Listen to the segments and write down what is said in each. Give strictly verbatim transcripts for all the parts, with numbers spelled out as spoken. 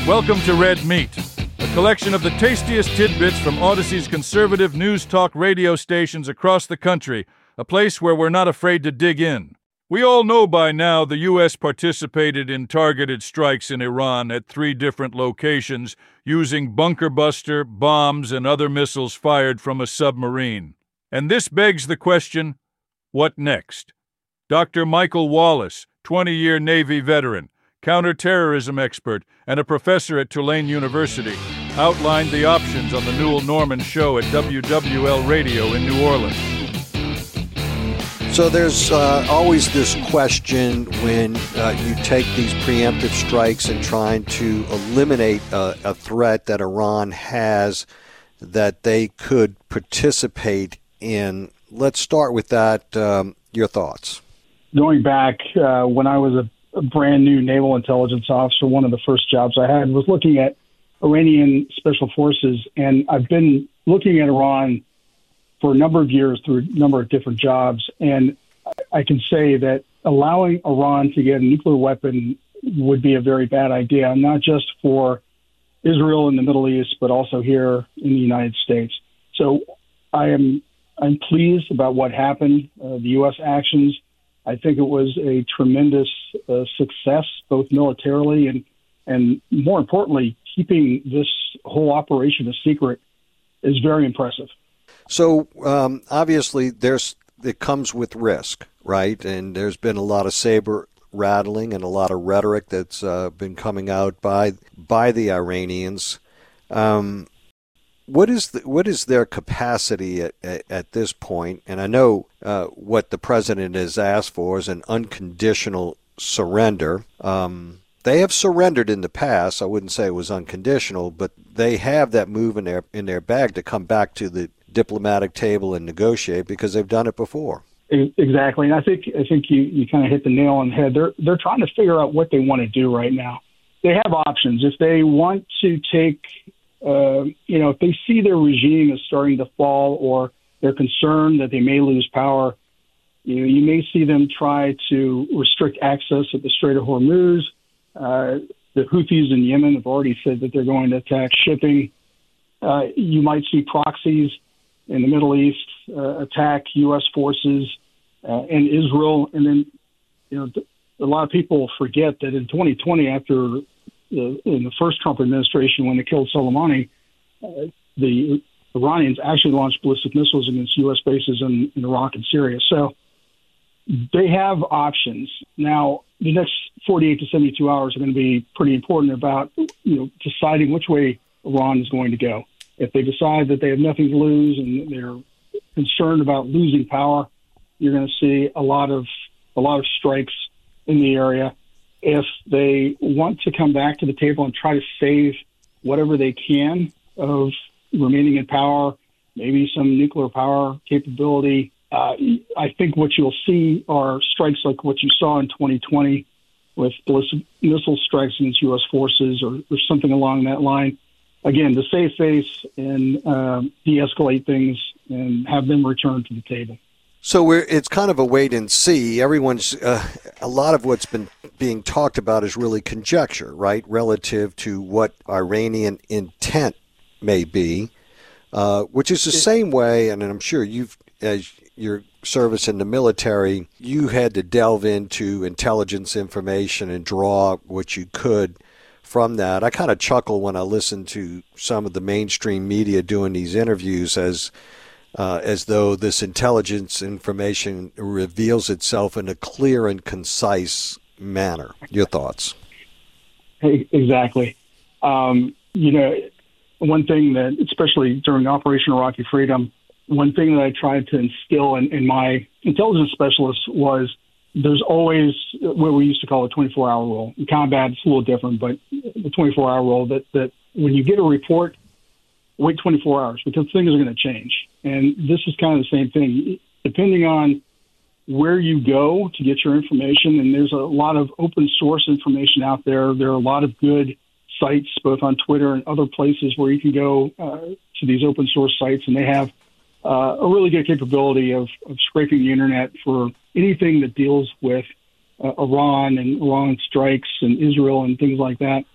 Welcome to Red Meat, a collection of the tastiest tidbits from Odyssey's conservative news talk radio stations across the country, a place where we're not afraid to dig in. We all know by now the U S participated in targeted strikes in Iran at three different locations using bunker buster, bombs, and other missiles fired from a submarine. And this begs the question, what next? Doctor Michael Wallace, twenty-year Navy veteran, counterterrorism expert, and a professor at Tulane University, outlined the options on the Newell Norman Show at W W L Radio in New Orleans. So there's uh, always this question when uh, you take these preemptive strikes and trying to eliminate a, a threat that Iran has that they could participate in. Let's start with that. Um, your thoughts? Going back uh, when I was a a brand new naval intelligence officer, one of the first jobs I had was looking at Iranian special forces. And I've been looking at Iran for a number of years through a number of different jobs. And I can say that allowing Iran to get a nuclear weapon would be a very bad idea, not just for Israel in the Middle East, but also here in the United States. So I am I'm pleased about what happened, uh, the U S actions. I think it was a tremendous uh, success, both militarily and, and more importantly, keeping this whole operation a secret is very impressive. So um, obviously, there's it comes with risk, right? And there's been a lot of saber rattling and a lot of rhetoric that's uh, been coming out by by the Iranians. Um, What is the, what is their capacity at, at, at this point? And I know uh, what the president has asked for is an unconditional surrender. Um, they have surrendered in the past. I wouldn't say it was unconditional, but they have that move in their in their bag to come back to the diplomatic table and negotiate because they've done it before. Exactly, and I think I think you, you kind of hit the nail on the head. They're they're trying to figure out what they want to do right now. They have options if they want to take. Uh, you know, if they see their regime is starting to fall or they're concerned that they may lose power, you know, you may see them try to restrict access at the Strait of Hormuz. Uh, the Houthis in Yemen have already said that they're going to attack shipping. Uh, you might see proxies in the Middle East uh, attack U S forces uh, in Israel. And then, you know, th- a lot of people forget that in twenty twenty, after The, in the first Trump administration, when they killed Soleimani, uh, the Iranians actually launched ballistic missiles against U S bases in, in Iraq and Syria. So they have options. Now, the next forty-eight to seventy-two hours are going to be pretty important about, you know, deciding which way Iran is going to go. If they decide that they have nothing to lose and they're concerned about losing power, you're going to see a lot of a lot of strikes in the area. If they want to come back to the table and try to save whatever they can of remaining in power, maybe some nuclear power capability, uh, I think what you'll see are strikes like what you saw in twenty twenty with ballistic missile strikes against U S forces or, or something along that line. Again, to save face and um, de-escalate things and have them return to the table. So we're, it's kind of a wait and see. Everyone's uh, a lot of what's been being talked about is really conjecture, right, relative to what Iranian intent may be, uh, which is the same way, and I'm sure you've, as your service in the military, you had to delve into intelligence information and draw what you could from that. I kind of chuckle when I listen to some of the mainstream media doing these interviews as uh, as though this intelligence information reveals itself in a clear and concise manner. Your thoughts? Hey, exactly. Um, you know, one thing that, especially during Operation Iraqi Freedom, one thing that I tried to instill in, in my intelligence specialists was there's always what we used to call a twenty-four hour rule. In combat, it's a little different, but the twenty-four hour rule that, that when you get a report, wait twenty-four hours because things are going to change. And this is kind of the same thing. Depending on where you go to get your information, and there's a lot of open source information out there. There are a lot of good sites, both on Twitter and other places where you can go uh, to these open source sites, and they have uh, a really good capability of, of scraping the internet for anything that deals with uh, Iran and Iran strikes and Israel and things like that.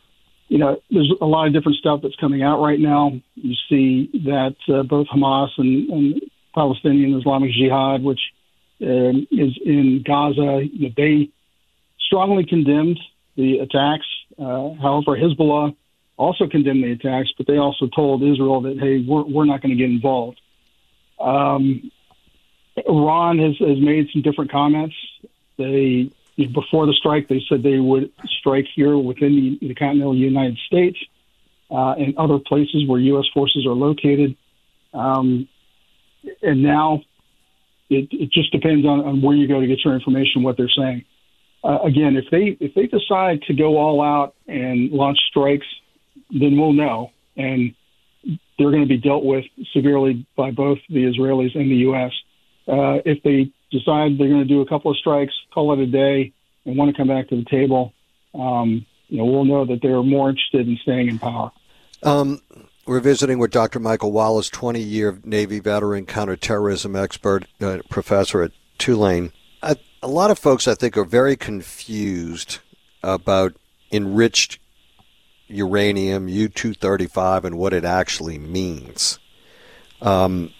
you know, there's a lot of different stuff that's coming out right now. You see that uh, both Hamas and, and Palestinian Islamic Jihad, which um, is in Gaza, you know, they strongly condemned the attacks. Uh, however, Hezbollah also condemned the attacks, but they also told Israel that, hey, we're, we're not going to get involved. Um, Iran has, has made some different comments. They, before the strike, they said they would strike here within the, the continental United States uh, and other places where U S forces are located. Um, and now it, it just depends on, on where you go to get your information, what they're saying. Uh, again, if they if they decide to go all out and launch strikes, then we'll know, and they're going to be dealt with severely by both the Israelis and the U S. Uh, if they decide they're going to do a couple of strikes, call it a day, and want to come back to the table, um, you know, we'll know that they're more interested in staying in power. Um, we're visiting with Doctor Michael Wallace, twenty-year Navy veteran, counterterrorism expert, uh, professor at Tulane. A, a lot of folks, I think, are very confused about enriched uranium, U two thirty-five, and what it actually means. Um,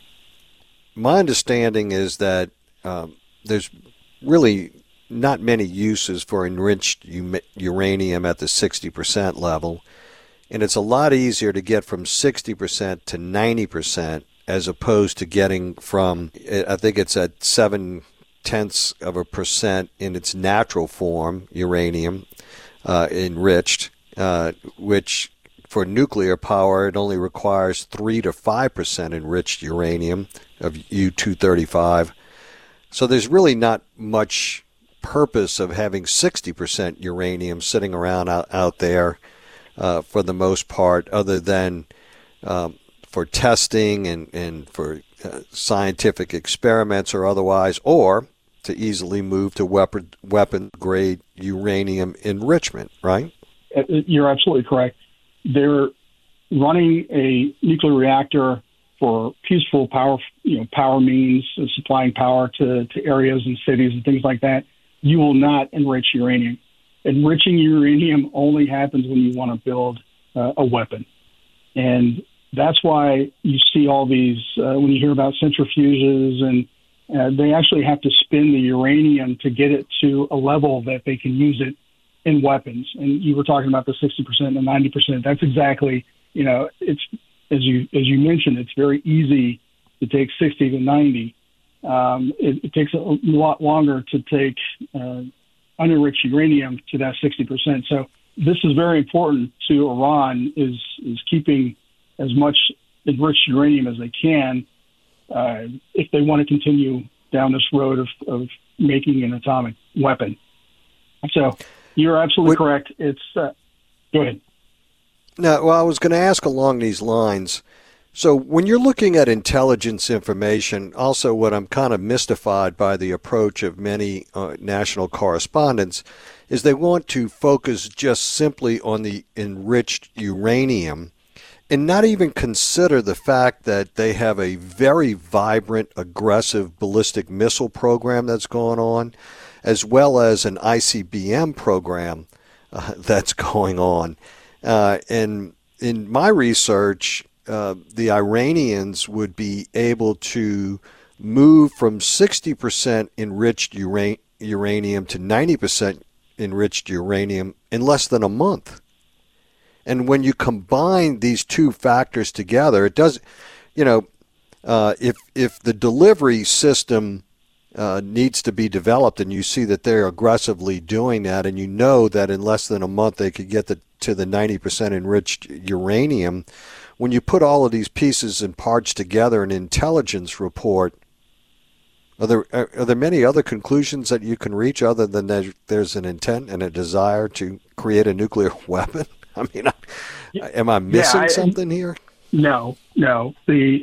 my understanding is that um, there's really not many uses for enriched u- uranium at the sixty percent level, and it's a lot easier to get from sixty percent to ninety percent as opposed to getting from, I think it's at seven tenths of a percent in its natural form, uranium, uh, enriched, uh, which for nuclear power, it only requires three to five percent enriched uranium of U two thirty-five. So there's really not much purpose of having sixty percent uranium sitting around out, out there uh, for the most part, other than um, for testing and, and for uh, scientific experiments or otherwise, or to easily move to weapon weapon grade uranium enrichment, right? You're absolutely correct. They're running a nuclear reactor for peaceful power, you know, power means, uh, supplying power to, to areas and cities and things like that. You will not enrich uranium. Enriching uranium only happens when you want to build uh, a weapon. And that's why you see all these, uh, when you hear about centrifuges, and uh, they actually have to spin the uranium to get it to a level that they can use it in weapons. And you were talking about the sixty percent and the ninety percent. That's exactly, you know, it's, as you as you mentioned, it's very easy to take sixty to ninety. Um, it, it takes a lot longer to take uh, unenriched uranium to that sixty percent. So this is very important to Iran, is is keeping as much enriched uranium as they can uh, if they want to continue down this road of, of making an atomic weapon. So you're absolutely what, correct. It's uh, go ahead. Now, well, I was going to ask along these lines. So when you're looking at intelligence information, also what I'm kind of mystified by the approach of many uh, national correspondents is they want to focus just simply on the enriched uranium and not even consider the fact that they have a very vibrant, aggressive ballistic missile program that's going on, as well as an I C B M program uh, that's going on. Uh, and in my research, uh, the Iranians would be able to move from sixty percent enriched ura- uranium to ninety percent enriched uranium in less than a month. And when you combine these two factors together, it does, you know, uh, if if the delivery system Uh, needs to be developed, and you see that they're aggressively doing that, and you know that in less than a month they could get the, to the ninety percent enriched uranium. When you put all of these pieces and parts together in an intelligence report, are there are, are there many other conclusions that you can reach other than that there's an intent and a desire to create a nuclear weapon? I mean, I, am I missing yeah, I, something here? No, no. The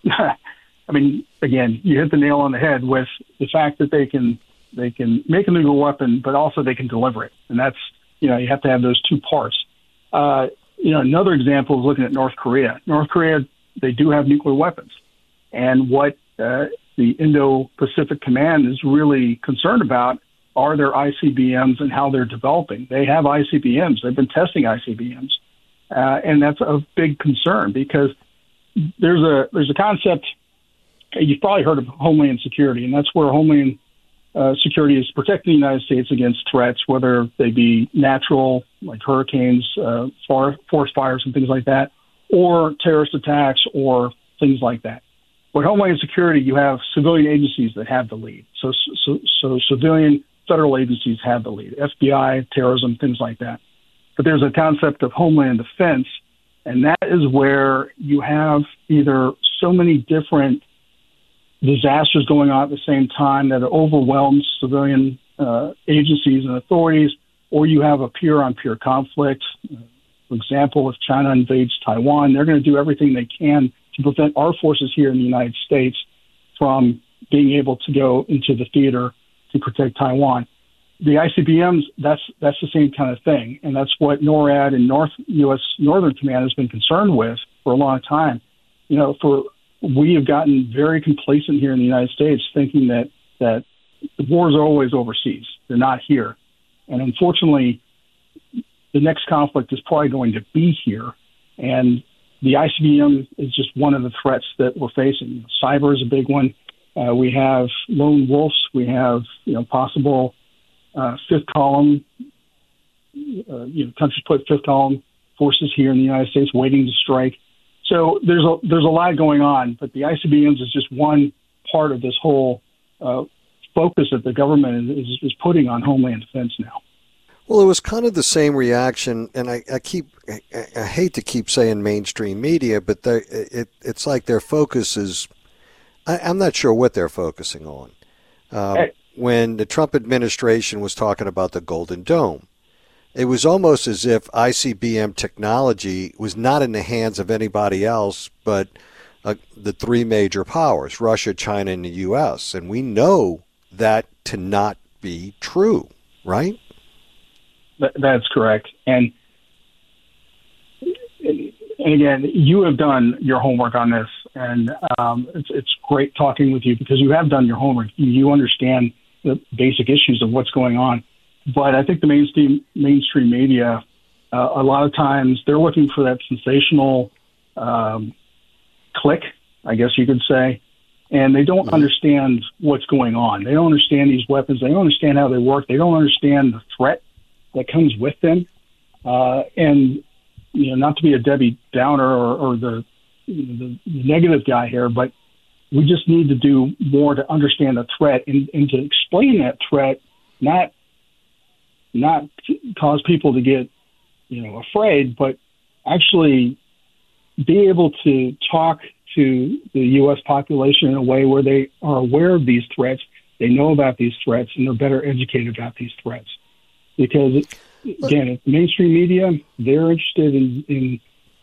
I mean, again, you hit the nail on the head with the fact that they can they can make a nuclear weapon, but also they can deliver it, and that's, you know, you have to have those two parts. Uh, you know, another example is looking at North Korea. North Korea, they do have nuclear weapons, and what uh, the Indo-Pacific Command is really concerned about are their I C B Ms and how they're developing. They have I C B Ms. They've been testing I C B Ms. Uh, and that's a big concern because there's a there's a concept, you've probably heard of Homeland Security, and that's where Homeland uh, Security is protecting the United States against threats, whether they be natural, like hurricanes, uh, forest fires and things like that, or terrorist attacks or things like that. With Homeland Security, you have civilian agencies that have the lead. So, so, so civilian federal agencies have the lead, F B I, terrorism, things like that. But there's a concept of Homeland Defense, and that is where you have either so many different disasters going on at the same time that it overwhelms civilian uh, agencies and authorities, or you have a peer-on-peer conflict. For example, if China invades Taiwan, they're going to do everything they can to prevent our forces here in the United States from being able to go into the theater to protect Taiwan. The I C B Ms, that's that's the same kind of thing, and that's what NORAD and North U S Northern Command has been concerned with for a long time. You know, for we have gotten very complacent here in the United States, thinking that that the wars are always overseas; they're not here. And unfortunately, the next conflict is probably going to be here, and the I C B M is just one of the threats that we're facing. Cyber is a big one. Uh, we have lone wolves. We have you know possible. Uh, fifth column, uh, you know, countries put fifth column forces here in the United States waiting to strike. So there's a there's a lot going on, but the I C B Ms is just one part of this whole uh, focus that the government is, is putting on Homeland Defense now. Well, it was kind of the same reaction, and I, I keep I, I hate to keep saying mainstream media, but they, it it's like their focus is I, I'm not sure what they're focusing on. Um, hey. When the Trump administration was talking about the Golden Dome, it was almost as if I C B M technology was not in the hands of anybody else but uh, the three major powers, Russia, China, and the U S. And we know that to not be true, right? That's correct. And, and again, you have done your homework on this, and um, it's, it's great talking with you because you have done your homework. You understand the basic issues of what's going on. But I think the mainstream mainstream media, uh, a lot of times they're looking for that sensational um, click, I guess you could say, and they don't mm-hmm. understand what's going on. They don't understand these weapons. They don't understand how they work. They don't understand the threat that comes with them. Uh, and, you know, not to be a Debbie Downer or, or the, the negative guy here, but we just need to do more to understand the threat and, and to explain that threat, not not cause people to get, you know, afraid, but actually be able to talk to the U S population in a way where they are aware of these threats, they know about these threats, and they're better educated about these threats. Because, again, mainstream media, they're interested in, in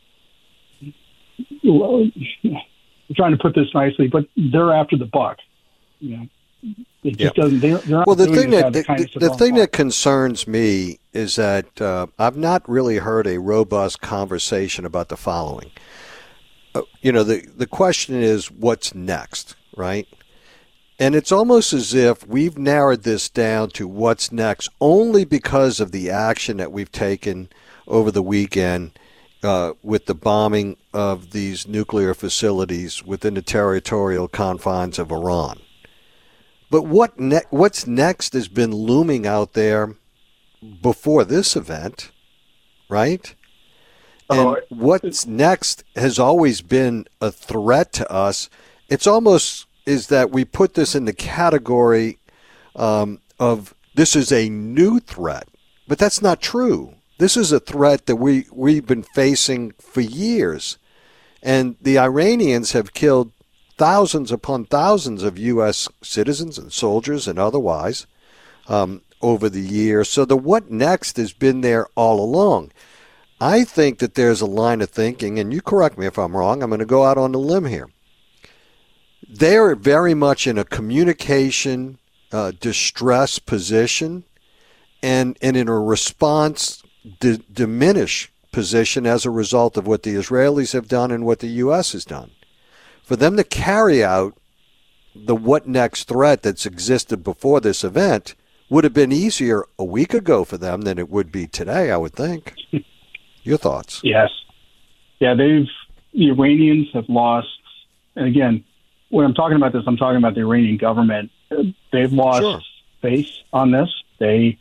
well, I'm trying to put this nicely, but they're after the buck. You know, it just yeah. doesn't. They're, they're not well, the doing thing that the, the, the thing that concerns me is that uh, I've not really heard a robust conversation about the following. Uh, you know, the the question is what's next, right? And it's almost as if we've narrowed this down to what's next only because of the action that we've taken over the weekend. Uh, with the bombing of these nuclear facilities within the territorial confines of Iran. But what ne- what's next has been looming out there before this event, right? And oh, what's next has always been a threat to us. It's almost is that we put this in the category um, of this is a new threat, but that's not true. This is a threat that we, we've been facing for years. And the Iranians have killed thousands upon thousands of U S citizens and soldiers and otherwise um, over the years. So the what next has been there all along. I think that there's a line of thinking, and you correct me if I'm wrong, I'm going to go out on a limb here. They're very much in a communication uh, distress position and, and in a response D- diminish position as a result of what the Israelis have done and what the U S has done. For them to carry out the what next threat that's existed before this event would have been easier a week ago for them than it would be today, I would think. Your thoughts? Yes. Yeah, they've, the Iranians have lost, and again, when I'm talking about this, I'm talking about the Iranian government. They've lost Sure. faith on this. They,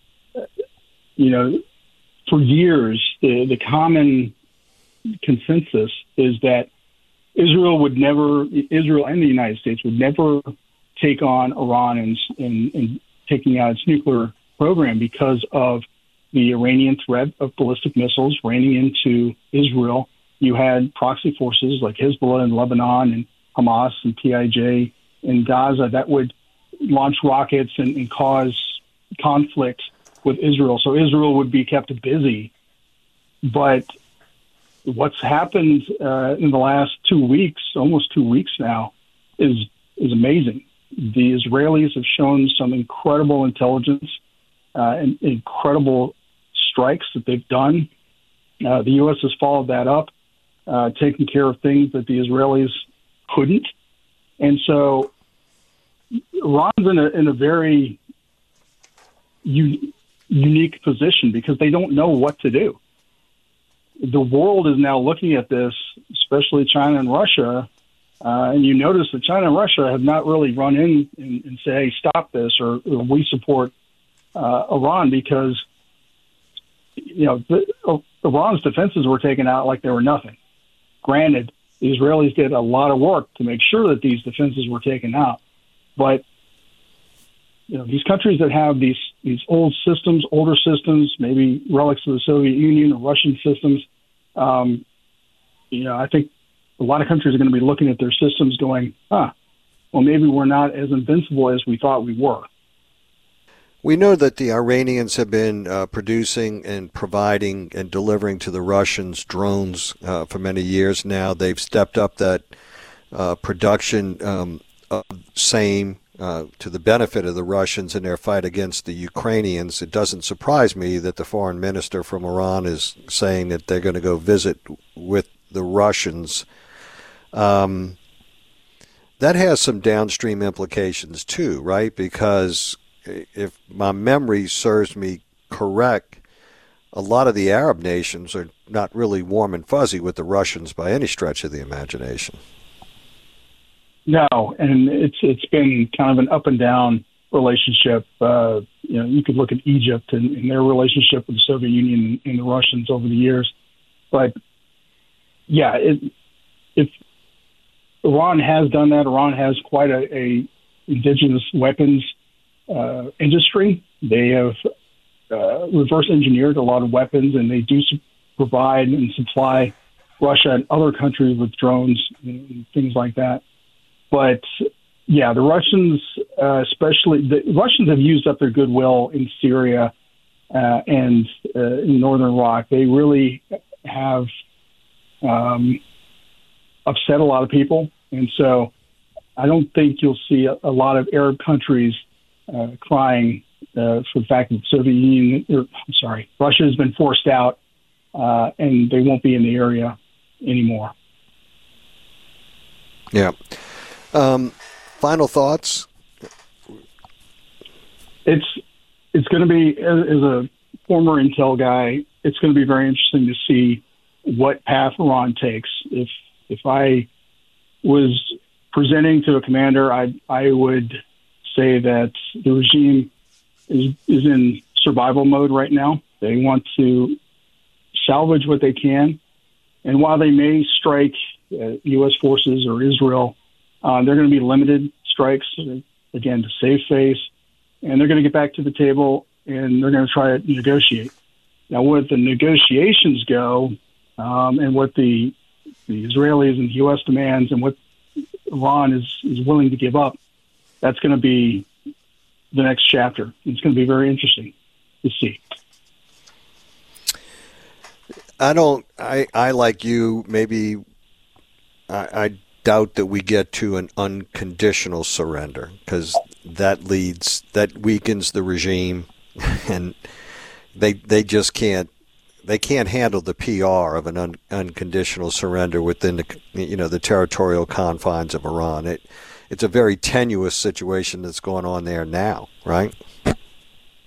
you know, for years, the, the common consensus is that Israel would never, Israel and the United States would never take on Iran and, and, and taking out its nuclear program because of the Iranian threat of ballistic missiles raining into Israel. You had proxy forces like Hezbollah in Lebanon and Hamas and P I J in Gaza that would launch rockets and, and cause conflict with Israel. So Israel would be kept busy. But what's happened uh, in the last two weeks, almost two weeks now, is is amazing. The Israelis have shown some incredible intelligence uh, and incredible strikes that they've done. Uh, the U S has followed that up, uh, taking care of things that the Israelis couldn't. And so Iran's in a, in a very u- unique position because they don't know what to do. The world is now looking at this, especially China and Russia, uh, and you notice that China and Russia have not really run in and, and say, hey, stop this, or, or we support uh, Iran, because you know the, uh, Iran's defenses were taken out like they were nothing. Granted, the Israelis did a lot of work to make sure that these defenses were taken out, but you know these countries that have these these old systems, older systems, maybe relics of the Soviet Union or Russian systems, um, you know, I think a lot of countries are going to be looking at their systems going, huh, well, maybe we're not as invincible as we thought we were. We know that the Iranians have been uh, producing and providing and delivering to the Russians drones uh, for many years now. They've stepped up that uh, production, um, uh, same uh, to the benefit of the Russians in their fight against the Ukrainians. It doesn't surprise me that the foreign minister from Iran is saying that they're going to go visit with the Russians. Um, that has some downstream implications too, right? Because if my memory serves me correct, a lot of the Arab nations are not really warm and fuzzy with the Russians by any stretch of the imagination. No, and it's it's been kind of an up and down relationship. Uh, you know, you could look at Egypt and, and their relationship with the Soviet Union and the Russians over the years. But yeah, it, if Iran has done that, Iran has quite a, a indigenous weapons uh, industry. They have uh, reverse engineered a lot of weapons, and they do su- provide and supply Russia and other countries with drones and things like that. But yeah, the Russians, uh, especially the Russians, have used up their goodwill in Syria uh, and uh, in northern Iraq. They really have um, upset a lot of people, and so I don't think you'll see a, a lot of Arab countries uh, crying uh, for the fact that the Soviet Union, or, I'm sorry, Russia has been forced out, uh, and they won't be in the area anymore. Yeah. Um, final thoughts? It's it's going to be, as, as a former intel guy, it's going to be very interesting to see what path Iran takes. If if I was presenting to a commander, I I would say that the regime is is in survival mode right now. They want to salvage what they can, and while they may strike uh, U S forces or Israel, Uh, they're going to be limited strikes, again, to save face, and they're going to get back to the table, and they're going to try to negotiate. Now, where the negotiations go, um, and what the, the Israelis and the U S demands and what Iran is, is willing to give up, that's going to be the next chapter. It's going to be very interesting to see. I don't, I, I like you, maybe I, I doubt that we get to an unconditional surrender, because that leads, that weakens the regime, and they they just can't they can't handle the P R of an un, unconditional surrender within the you know the territorial confines of Iran. It it's a very tenuous situation that's going on there now, right?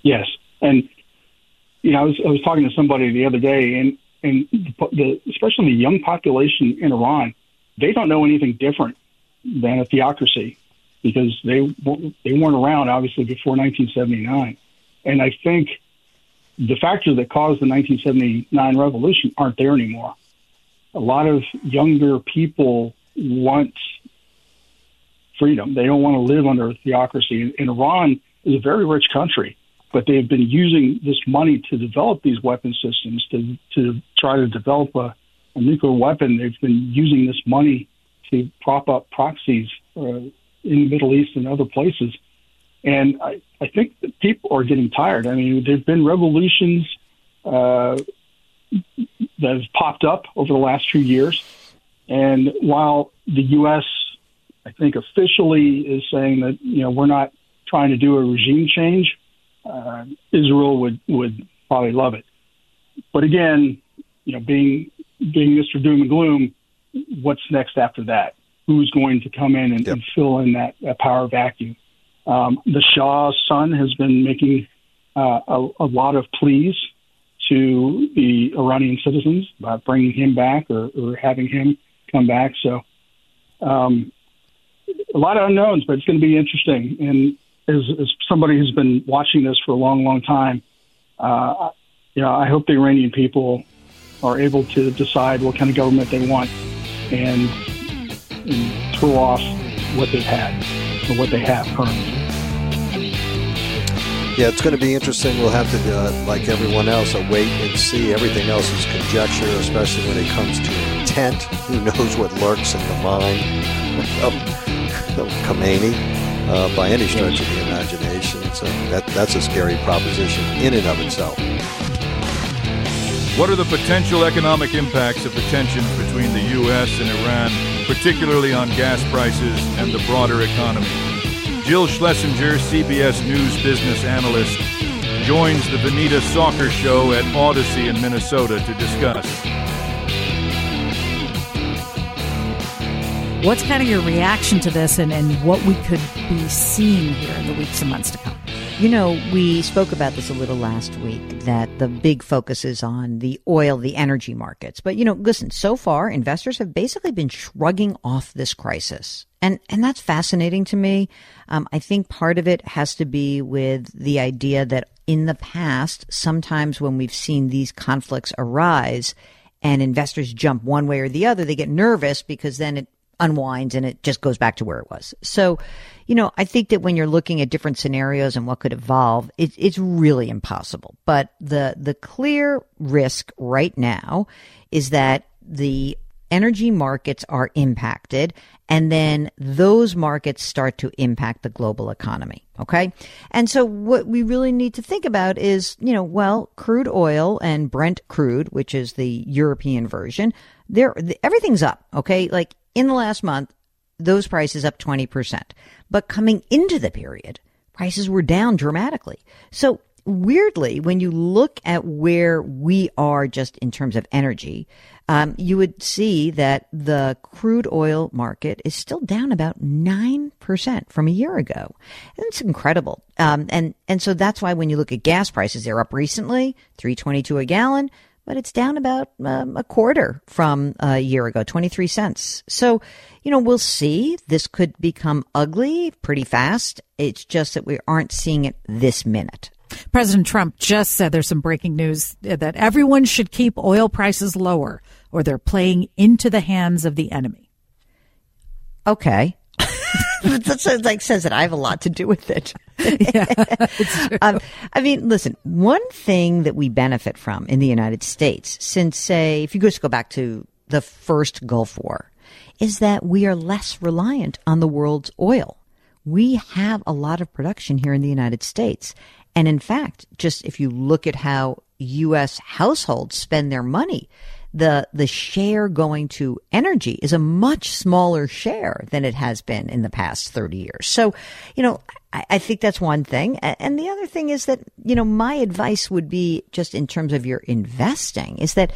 Yes. And, you know, I was, I was talking to somebody the other day, and, and the, the, especially the young population in Iran, they don't know anything different than a theocracy, because they they weren't around, obviously, before nineteen seventy-nine. And I think the factors that caused the nineteen seventy-nine revolution aren't there anymore. A lot of younger people want freedom. They don't want to live under a theocracy. And Iran is a very rich country, but they've been using this money to develop these weapon systems, to, to try to develop a, a nuclear weapon. They've been using this money to prop up proxies uh, in the Middle East and other places. And I, I think that people are getting tired. I mean, there have been revolutions uh, that have popped up over the last few years. And while the U S, I think, officially is saying that, you know, we're not trying to do a regime change, uh, Israel would, would probably love it. But again, you know, being being Mister Doom and Gloom, what's next after that? Who's going to come in and, yep. and fill in that, that power vacuum? Um, the Shah's son has been making uh, a, a lot of pleas to the Iranian citizens about bringing him back or, or having him come back. So um, a lot of unknowns, but it's going to be interesting. And as, as somebody who's been watching this for a long, long time, uh, you know, I hope the Iranian people are able to decide what kind of government they want and, and throw off what they've had or what they have currently. Yeah, it's going to be interesting. We'll have to, uh, like everyone else, uh, wait and see. Everything else is conjecture, especially when it comes to intent. Who knows what lurks in the mind of, of Khomeini uh, by any stretch of the imagination. So that, that's a scary proposition in and of itself. What are the potential economic impacts of the tensions between the U S and Iran, particularly on gas prices and the broader economy? Jill Schlesinger, C B S News business analyst, joins the Veneta Soccer Show at Odyssey in Minnesota to discuss. What's kind of your reaction to this, and, and what we could be seeing here in the weeks and months to come? You know, we spoke about this a little last week, that the big focus is on the oil, the energy markets. But, you know, listen, so far, investors have basically been shrugging off this crisis. And and that's fascinating to me. Um, I think part of it has to be with the idea that in the past, sometimes when we've seen these conflicts arise and investors jump one way or the other, they get nervous because then it unwinds and it just goes back to where it was. So, you know, I think that when you're looking at different scenarios and what could evolve, it, it's really impossible. But the the clear risk right now is that the energy markets are impacted, and then those markets start to impact the global economy. Okay. And so what we really need to think about is, you know, well, crude oil and Brent crude, which is the European version, there, everything's up. Okay. Like in the last month, those prices up twenty percent. But coming into the period, prices were down dramatically. So weirdly, when you look at where we are just in terms of energy, um, you would see that the crude oil market is still down about nine percent from a year ago. And it's incredible. Um, and, and so that's why when you look at gas prices, they're up recently, three twenty-two a gallon, but it's down about um, a quarter from a year ago, twenty-three cents. So, you know, we'll see. This could become ugly pretty fast. It's just that we aren't seeing it this minute. President Trump just said there's some breaking news that everyone should keep oil prices lower or they're playing into the hands of the enemy. Okay. That like says that I have a lot to do with it. Yeah, it's true. um, I mean, listen, one thing that we benefit from in the United States since, say, if you just go back to the first Gulf War, is that we are less reliant on the world's oil. We have a lot of production here in the United States. And in fact, just if you look at how U S households spend their money, the the share going to energy is a much smaller share than it has been in the past thirty years. So, you know, I, I think that's one thing. And the other thing is that, you know, my advice would be just in terms of your investing is that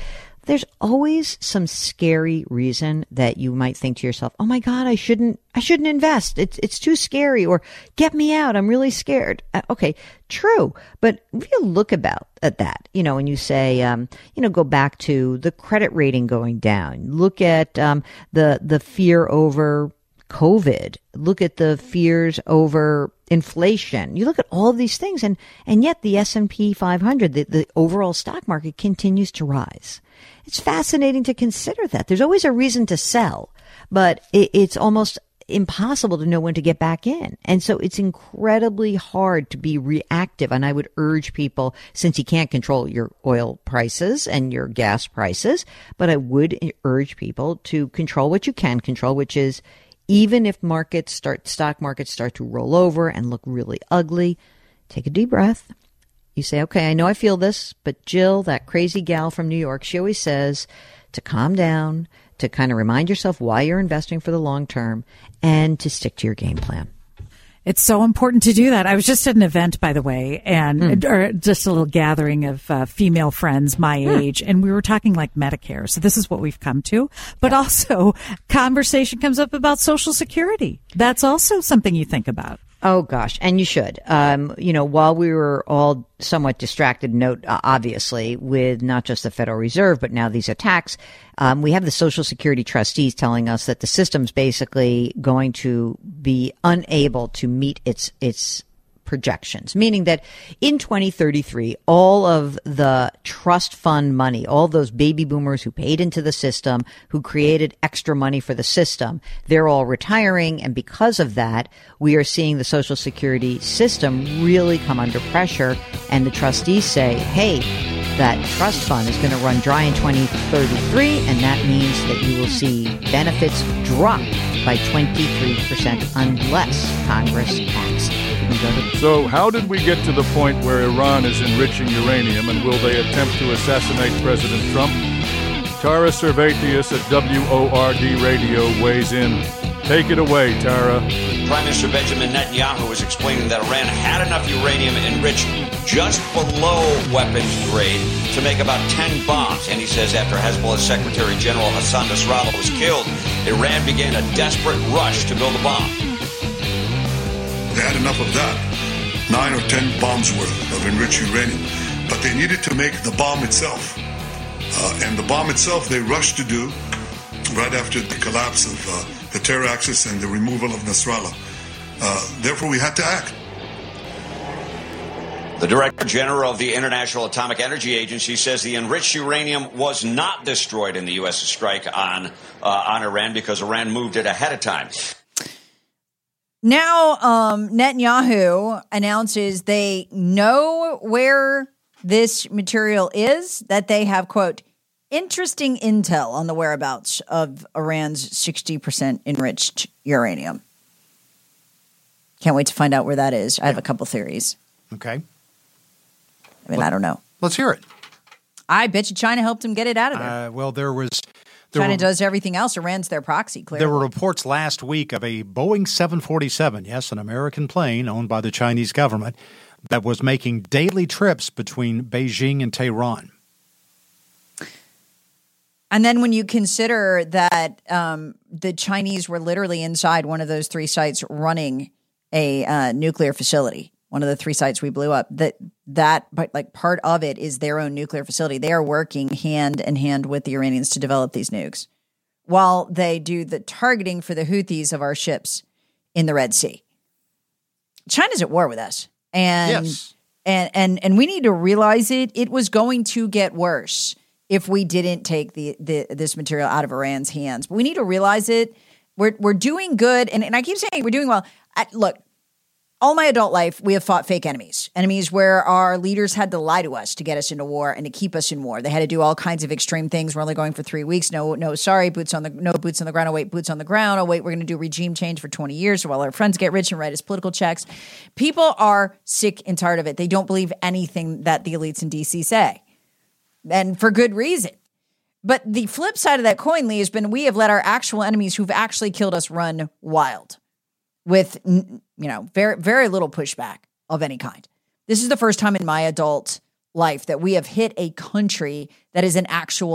there's always some scary reason that you might think to yourself, oh my God, I shouldn't, I shouldn't invest. It's, it's too scary, or get me out. I'm really scared. Uh, okay. True. But if you look about at that, you know, and you say, um, you know, go back to the credit rating going down, look at, um, the, the fear over COVID, look at the fears over inflation. You look at all of these things, and, and yet the S and P five hundred, the, the overall stock market, continues to rise. It's fascinating to consider that. There's always a reason to sell, but it, it's almost impossible to know when to get back in. And so it's incredibly hard to be reactive. And I would urge people, since you can't control your oil prices and your gas prices, but I would urge people to control what you can control, which is even if markets start, stock markets start to roll over and look really ugly, take a deep breath. You say, okay, I know I feel this, but Jill, that crazy gal from New York, she always says to calm down, to kind of remind yourself why you're investing for the long term, and to stick to your game plan. It's so important to do that. I was just at an event, by the way, and mm. or just a little gathering of uh, female friends my mm. age, and we were talking like Medicare. So this is what we've come to. But yeah. also, conversation comes up about Social Security. That's also something you think about. Oh, gosh. And you should. Um, you know, while we were all somewhat distracted, note, uh, obviously, with not just the Federal Reserve, but now these attacks, um, we have the Social Security trustees telling us that the system's basically going to be unable to meet its its projections, meaning that in twenty thirty-three, all of the trust fund money, all those baby boomers who paid into the system, who created extra money for the system, they're all retiring. And because of that, we are seeing the Social Security system really come under pressure. And the trustees say, hey, that trust fund is going to run dry in twenty thirty-three, and that means that you will see benefits drop by twenty-three percent unless Congress acts. So how did we get to the point where Iran is enriching uranium, and will they attempt to assassinate President Trump? Tara Servatius at W O R D Radio weighs in. Take it away, Tara. Prime Minister Benjamin Netanyahu was explaining that Iran had enough uranium enriched just below weapons grade to make about ten bombs. And he says after Hezbollah Secretary General Hassan Nasrallah was killed, Iran began a desperate rush to build a bomb. They had enough of that, nine or ten bombs worth of enriched uranium. But they needed to make the bomb itself. Uh, and the bomb itself they rushed to do right after the collapse of uh, the terror axis and the removal of Nasrallah. Uh, therefore, we had to act. The Director General of the International Atomic Energy Agency says the enriched uranium was not destroyed in the U S strike on, uh, on Iran because Iran moved it ahead of time. Now, um, Netanyahu announces they know where this material is, that they have, quote, interesting intel on the whereabouts of Iran's sixty percent enriched uranium. Can't wait to find out where that is. I have a couple theories. Okay. I mean, well, I don't know. Let's hear it. I bet you China helped him get it out of there. Uh, well, there was... There China were, does everything else. Iran's their proxy, clearly. There were reports last week of a Boeing seven forty-seven, yes, an American plane owned by the Chinese government, that was making daily trips between Beijing and Tehran. And then when you consider that um, the Chinese were literally inside one of those three sites running a uh, nuclear facility, one of the three sites we blew up, that that but like part of it is their own nuclear facility. They are working hand in hand with the Iranians to develop these nukes while they do the targeting for the Houthis of our ships in the Red Sea. China's at war with us. And yes. and and and we need to realize it. It was going to get worse if we didn't take the, the this material out of Iran's hands. But we need to realize it. We're we're doing good, and, and I keep saying we're doing well. I, look, all my adult life, we have fought fake enemies, enemies where our leaders had to lie to us to get us into war and to keep us in war. They had to do all kinds of extreme things. We're only going for three weeks. No, no, sorry, boots on the no boots on the ground. Oh wait, boots on the ground. Oh wait, we're going to do regime change for twenty years while our friends get rich and write us political checks. People are sick and tired of it. They don't believe anything that the elites in D C say, and for good reason. But the flip side of that coin, Lee, has been we have let our actual enemies who've actually killed us run wild with, you know, very, very little pushback of any kind. This is the first time in my adult life that we have hit a country that is an actual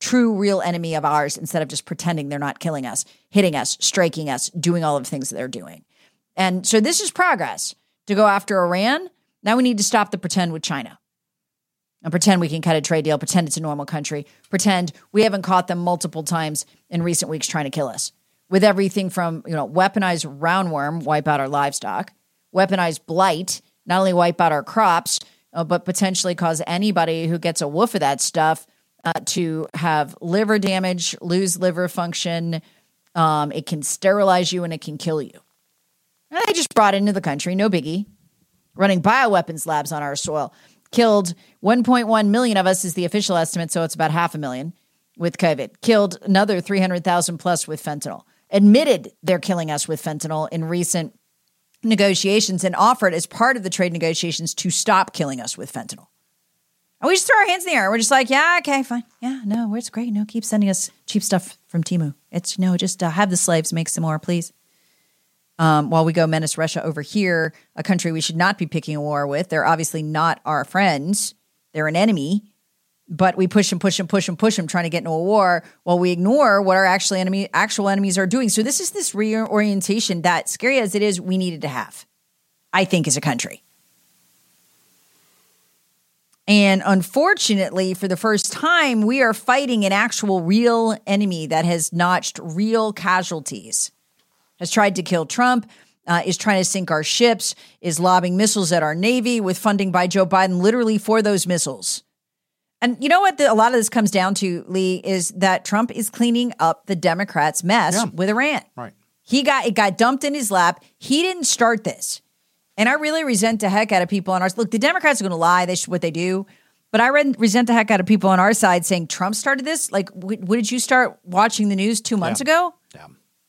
true, real enemy of ours instead of just pretending they're not killing us, hitting us, striking us, doing all of the things that they're doing. And so this is progress to go after Iran. Now we need to stop the pretend with China and pretend we can cut a trade deal, pretend it's a normal country, pretend we haven't caught them multiple times in recent weeks trying to kill us with everything from, you know, weaponized roundworm, wipe out our livestock, weaponized blight, not only wipe out our crops, uh, but potentially cause anybody who gets a whiff of that stuff uh, to have liver damage, lose liver function. Um, it can sterilize you and it can kill you. And they just brought it into the country, no biggie, running bioweapons labs on our soil. Killed one point one million of us is the official estimate, so it's about half a million with COVID. Killed another three hundred thousand plus with fentanyl. Admitted they're killing us with fentanyl in recent negotiations and offered as part of the trade negotiations to stop killing us with fentanyl. And we just throw our hands in the air. We're just like, yeah, okay, fine. Yeah, no, it's great. No, keep sending us cheap stuff from Temu. It's, no, just uh, have the slaves make some more, please. Um, while we go menace Russia over here, a country we should not be picking a war with. They're obviously not our friends. They're an enemy. But we push and push and push and push them trying to get into a war while we ignore what our actual enemy, actual enemies are doing. So this is this reorientation that, scary as it is, we needed to have, I think, as a country. And unfortunately, for the first time, we are fighting an actual real enemy that has notched real casualties, has tried to kill Trump, uh, is trying to sink our ships, is lobbing missiles at our Navy with funding by Joe Biden literally for those missiles. And you know what the, a lot of this comes down to, Lee, is that Trump is cleaning up the Democrats' mess yeah. with Iran. Right. He got it got dumped in his lap. He didn't start this. And I really resent the heck out of people on our side. Look, the Democrats are going to lie. They should what they do. But I re- resent the heck out of people on our side saying Trump started this. Like, w- what did you start watching the news two months yeah. ago? Yeah.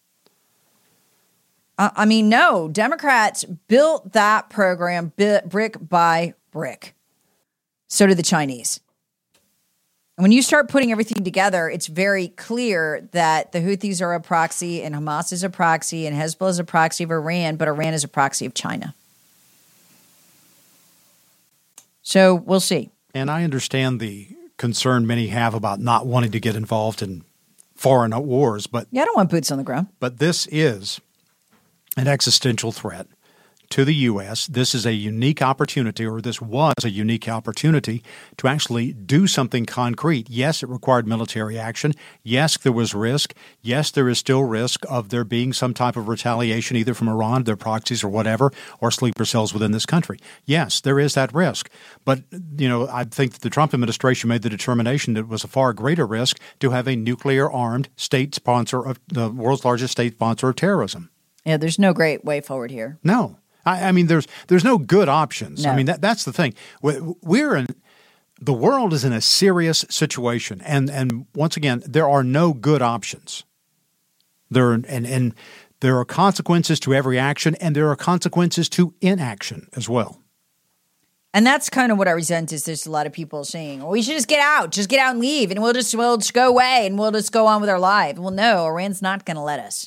Uh, I mean, no. Democrats built that program bi- brick by brick. So did the Chinese. And when you start putting everything together, it's very clear that the Houthis are a proxy and Hamas is a proxy and Hezbollah is a proxy of Iran, but Iran is a proxy of China. So we'll see. And I understand the concern many have about not wanting to get involved in foreign wars, but yeah, I don't want boots on the ground. But this is an existential threat to the U S. This is a unique opportunity, or this was a unique opportunity to actually do something concrete. Yes, it required military action. Yes, there was risk. Yes, there is still risk of there being some type of retaliation, either from Iran, their proxies or whatever, or sleeper cells within this country. Yes, there is that risk. But, you know, I think that the Trump administration made the determination that it was a far greater risk to have a nuclear-armed state sponsor of the world's largest state sponsor of terrorism. Yeah, there's no great way forward here. No. I, I mean, there's there's no good options. No. I mean, that that's the thing. We're in the world is in a serious situation, and and once again, there are no good options. There and and there are consequences to every action, and there are consequences to inaction as well. And that's kind of what I resent is there's a lot of people saying, well, we should just get out, just get out and leave, and we'll just we'll just go away, and we'll just go on with our life. Well, no, Iran's not going to let us.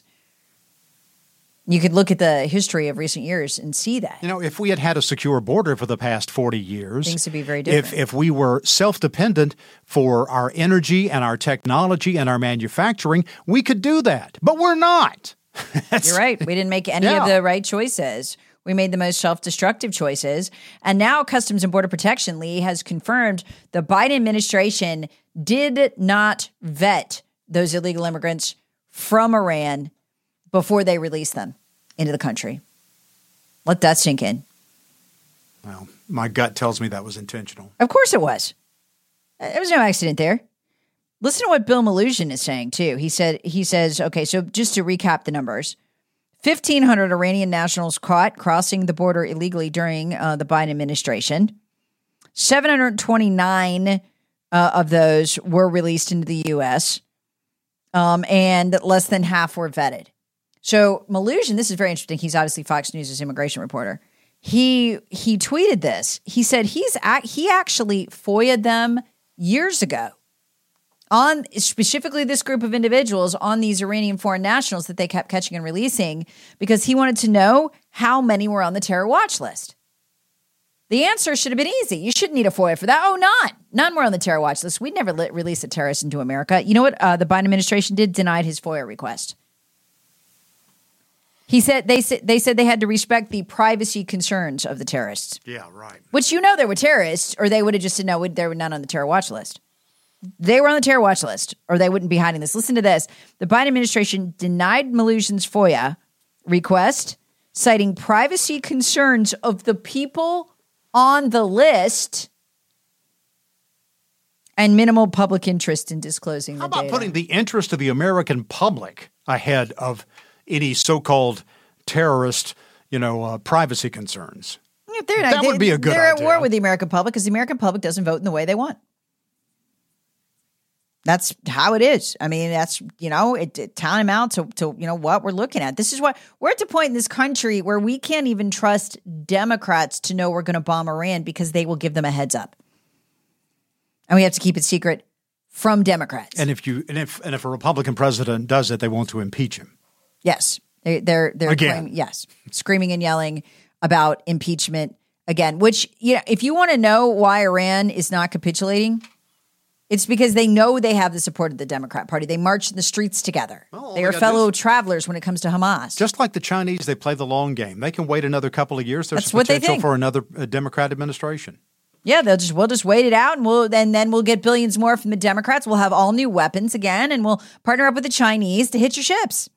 You could look at the history of recent years and see that. You know, if we had had a secure border for the past forty years, things would be very different. If, if we were self-dependent for our energy and our technology and our manufacturing, we could do that. But we're not. You're right. We didn't make any yeah. of the right choices. We made the most self-destructive choices. And now Customs and Border Protection, Lee, has confirmed the Biden administration did not vet those illegal immigrants from Iran before they release them into the country. Let that sink in. Well, my gut tells me that was intentional. Of course it was. There was no accident there. Listen to what Bill Maluzhin is saying, too. He said, he says, okay, so just to recap the numbers, fifteen hundred Iranian nationals caught crossing the border illegally during uh, the Biden administration. seven hundred twenty-nine uh, of those were released into the U S, um, and less than half were vetted. So Maluzhin, this is very interesting. He's obviously Fox News' immigration reporter. He he tweeted this. He said he's he actually F O I A'd them years ago on specifically this group of individuals on these Iranian foreign nationals that they kept catching and releasing because he wanted to know how many were on the terror watch list. The answer should have been easy. You shouldn't need a FOIA for that. Oh, not. None were on the terror watch list. We'd never let, release a terrorist into America. You know what uh, the Biden administration did? Denied his FOIA request. He said they said they said they had to respect the privacy concerns of the terrorists. Yeah, right. Which, you know, they were terrorists, or they would have just said no, they were not on the terror watch list. They were on the terror watch list, or they wouldn't be hiding this. Listen to this. The Biden administration denied Mnuchin's FOIA request, citing privacy concerns of the people on the list and minimal public interest in disclosing the How about data. putting the interest of the American public ahead of any so-called terrorist, you know, uh, privacy concerns? If they're not, that would they, be a good They're idea. at war with the American public because the American public doesn't vote in the way they want. That's how it is. I mean, that's, you know, it, it time them out to, to, you know, what we're looking at. This is why we're at the point in this country where we can't even trust Democrats to know we're going to bomb Iran because they will give them a heads up. And we have to keep it secret from Democrats. And if you and if and if a Republican president does it, they want to impeach him. Yes. They, they're, they're, Again. claiming, yes, screaming and yelling about impeachment again, which, you know, if you want to know why Iran is not capitulating, it's because they know they have the support of the Democrat Party. They march in the streets together. Oh, they we are got fellow this. travelers when it comes to Hamas. Just like the Chinese, they play the long game. They can wait another couple of years. There's That's what they potential think. for another uh, Democrat administration. Yeah, they'll just we'll just wait it out, and we'll and then we'll get billions more from the Democrats. We'll have all new weapons again, and we'll partner up with the Chinese to hit your ships.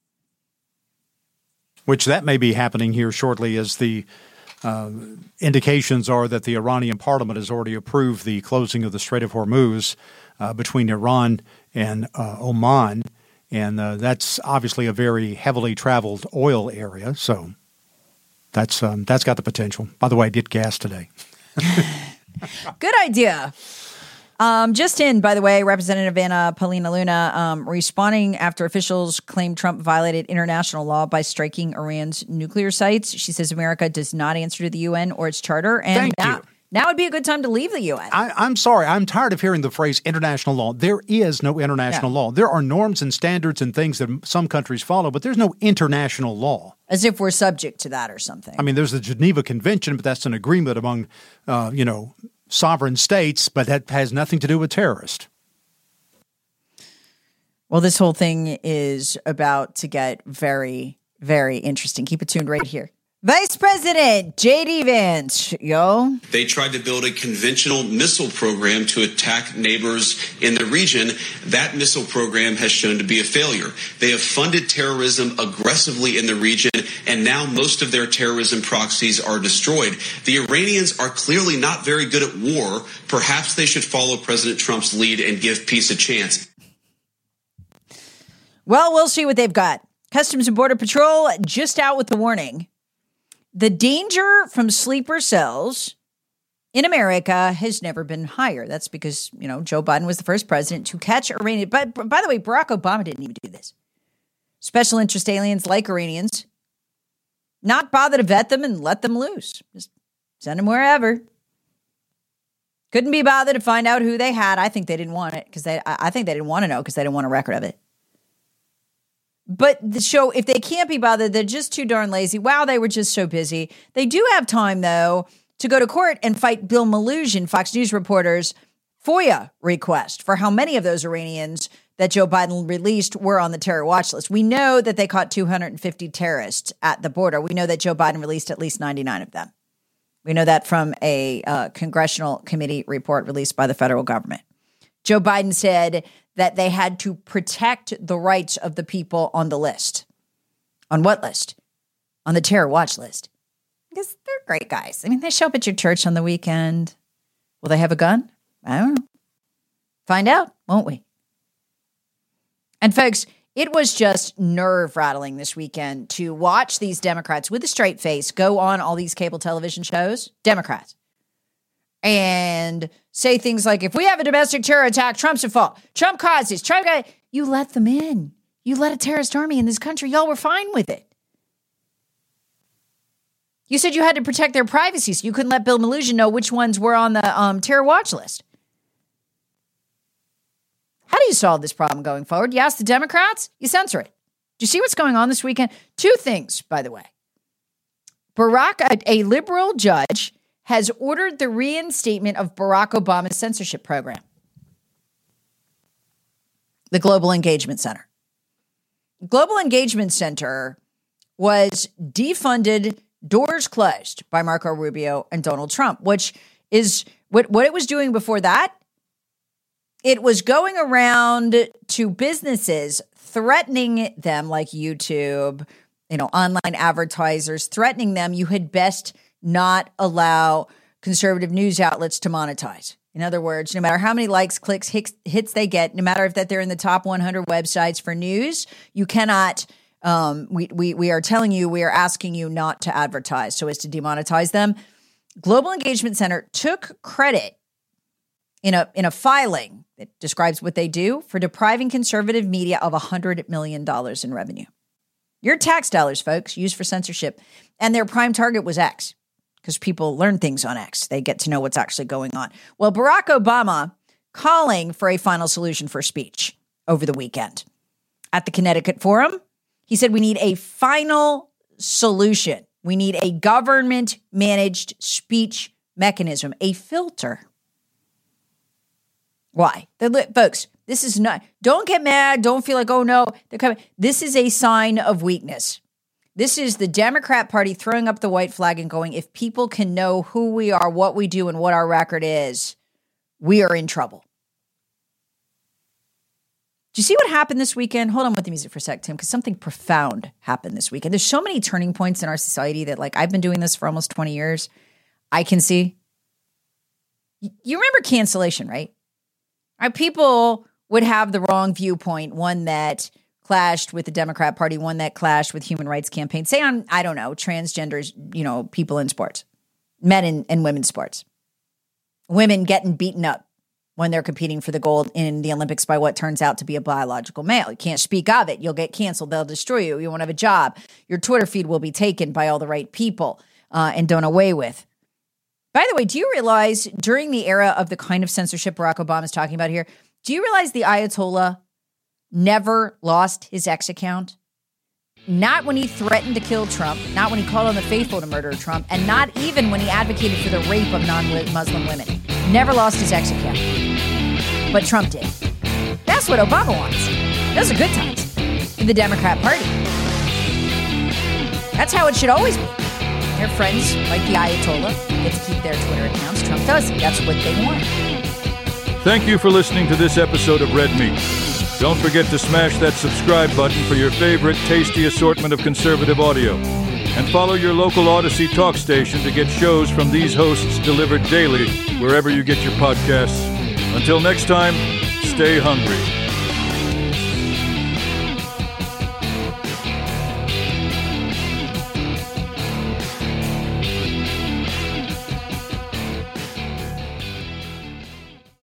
Which that may be happening here shortly, as the uh, indications are that the Iranian parliament has already approved the closing of the Strait of Hormuz uh, between Iran and uh, Oman. And uh, that's obviously a very heavily traveled oil area. So that's um, that's got the potential. By the way, I did gas today. Good idea. Um, just in, by the way, Representative Anna Paulina Luna um, responding after officials claim Trump violated international law by striking Iran's nuclear sites. She says America does not answer to the U N or its charter. And Thank now, you. now would be a good time to leave the U N. I, I'm sorry. I'm tired of hearing the phrase international law. There is no international Yeah. law. There are norms and standards and things that some countries follow, but there's no international law. As if we're subject to that or something. I mean, there's the Geneva Convention, but that's an agreement among, uh, you know, sovereign states, but that has nothing to do with terrorists. Well, this whole thing is about to get very, very interesting. Keep it tuned right here. Vice President J D Vance, yo. They tried to build a conventional missile program to attack neighbors in the region. That missile program has shown to be a failure. They have funded terrorism aggressively in the region, and now most of their terrorism proxies are destroyed. The Iranians are clearly not very good at war. Perhaps they should follow President Trump's lead and give peace a chance. Well, we'll see what they've got. Customs and Border Patrol just out with the warning. The danger from sleeper cells in America has never been higher. That's because, you know, Joe Biden was the first president to catch Iranian. But by the way, Barack Obama didn't even do this. Special interest aliens like Iranians not bother to vet them and let them loose. Just send them wherever. Couldn't be bothered to find out who they had. I think they didn't want it because they. I think they didn't want to know because they didn't want a record of it. But the show, if they can't be bothered, they're just too darn lazy. Wow, they were just so busy. They do have time, though, to go to court and fight Bill Mnuchin, Fox News reporter's FOIA request for how many of those Iranians that Joe Biden released were on the terror watch list. We know that they caught two hundred fifty terrorists at the border. We know that Joe Biden released at least ninety-nine of them. We know that from a uh, congressional committee report released by the federal government. Joe Biden said that they had to protect the rights of the people on the list. On what list? On the terror watch list. Because they're great guys. I mean, they show up at your church on the weekend. Will they have a gun? I don't know. Find out, won't we? And folks, it was just nerve-rattling this weekend to watch these Democrats with a straight face go on all these cable television shows. Democrats. And say things like, if we have a domestic terror attack, Trump's at fault. Trump caused this. Trump got it. You let them in. You let a terrorist army in this country. Y'all were fine with it. You said you had to protect their privacy, so you couldn't let Bill Mnuchin know which ones were on the um, terror watch list. How do you solve this problem going forward? You ask the Democrats, you censor it. Do you see what's going on this weekend? Two things, by the way. Barack, a, a liberal judge, has ordered the reinstatement of Barack Obama's censorship program, the Global Engagement Center. Global Engagement Center was defunded, doors closed by Marco Rubio and Donald Trump, which is what, what it was doing before that. It was going around to businesses, threatening them, like YouTube, you know, online advertisers, threatening them, you had best not allow conservative news outlets to monetize. In other words, no matter how many likes, clicks, hits, hits they get, no matter if that they're in the top one hundred websites for news, you cannot, um, we, we, we are telling you, we are asking you not to advertise so as to demonetize them. Global Engagement Center took credit in a, in a filing that describes what they do for depriving conservative media of one hundred million dollars in revenue. Your tax dollars, folks, used for censorship. And their prime target was X, because people learn things on X. They get to know what's actually going on. Well, Barack Obama calling for a final solution for speech over the weekend. At the Connecticut Forum, he said we need a final solution. We need a government-managed speech mechanism, a filter. Why? The, folks, this is not, don't get mad. Don't feel like, oh no, they're coming. This is a sign of weakness. This is the Democrat Party throwing up the white flag and going, if people can know who we are, what we do, and what our record is, we are in trouble. Do you see what happened this weekend? Hold on with the music for a sec, Tim, because something profound happened this weekend. There's so many turning points in our society that, like, I've been doing this for almost twenty years. I can see. You remember cancellation, right? Right, people would have the wrong viewpoint, one that clashed with the Democrat Party, one that clashed with human rights campaigns. Say on, I don't know, transgenders, you know, people in sports, men in, and women's sports. Women getting beaten up when they're competing for the gold in the Olympics by what turns out to be a biological male. You can't speak of it. You'll get canceled. They'll destroy you. You won't have a job. Your Twitter feed will be taken by all the right people uh, and done away with. By the way, do you realize during the era of the kind of censorship Barack Obama is talking about here, do you realize the Ayatollah never lost his X account? Not when he threatened to kill Trump, not when he called on the faithful to murder Trump, and not even when he advocated for the rape of non-Muslim women. Never lost his X account. But Trump did. That's what Obama wants. Those are good times in the Democrat Party. That's how it should always be. Their friends, like the Ayatollah, get to keep their Twitter accounts. Trump doesn't. That's what they want. Thank you for listening to this episode of Red Meat. Don't forget to smash that subscribe button for your favorite tasty assortment of conservative audio. And follow your local Odyssey talk station to get shows from these hosts delivered daily wherever you get your podcasts. Until next time, stay hungry.